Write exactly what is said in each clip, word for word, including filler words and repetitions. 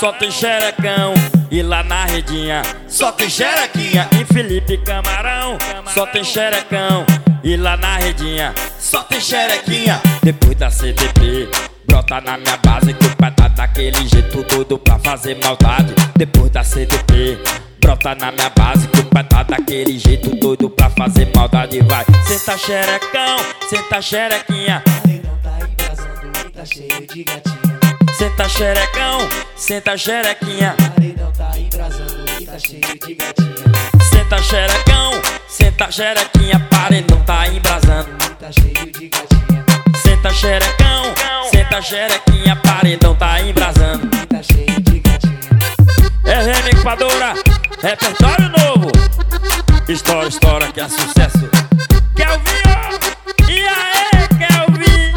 só tem xerecão. E lá na redinha só tem xerequinha. Em Felipe Camarão só tem xerecão. E lá na redinha só tem xerequinha. Depois da C D P brota na minha base que o pai tá daquele jeito doido pra fazer maldade. Depois da C D P brota na minha base que o pai tá daquele jeito doido pra fazer maldade. Vai, senta xerecão, senta xerequinha. Paredão tá embrasando e tá cheio de gatinha. Senta xerecão, senta xerequinha. Paredão tá embrasando e tá cheio de gatinha. Senta xerecão, senta xerequinha. Paredão tá embrasando E tá cheio de gatinha. senta xerecão, senta xerequinha. Paredão tá embrasando E tá cheio de gatinha. é remix Padora, repertório novo. História, história que é sucesso. Kelvin, ó, e aí, Kelvin?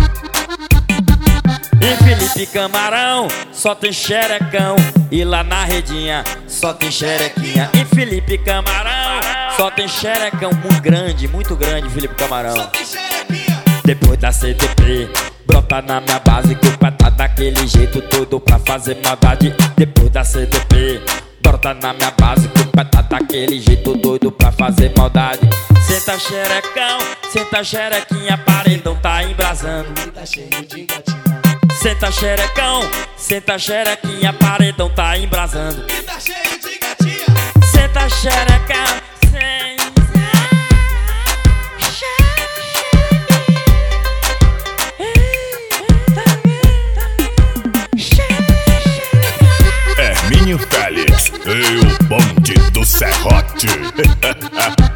Em Felipe Camarão só tem xerecão. E lá na redinha só tem xerequinha. Em Felipe Camarão só tem xerecão. Muito grande, muito grande Felipe Camarão. Depois da C D P brota na minha base que o pai tá daquele jeito todo pra fazer maldade. Depois da C D P brota na minha base que o pai tá daquele jeito doido pra fazer maldade. Senta xerecão, senta xerequinha. Paredão tá embrasando E tá cheio de gatinha. senta xerecão, senta xerequinha. Paredão tá embrasando E tá cheio de gatinha. senta xerecão, senta. Hermínio Félix e o bonde do serrote.